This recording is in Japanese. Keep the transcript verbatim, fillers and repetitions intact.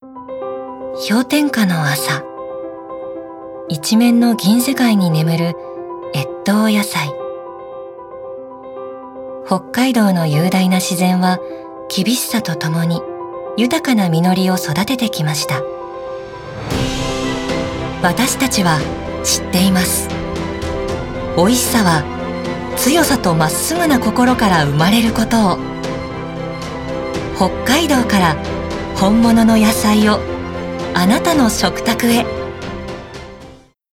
氷点下の朝、一面の銀世界に眠る越冬野菜。北海道の雄大な自然は厳しさとともに豊かな実りを育ててきました。私たちは知っています。美味しさは強さとまっすぐな心から生まれることを。北海道から本物の野菜をあなたの食卓へ。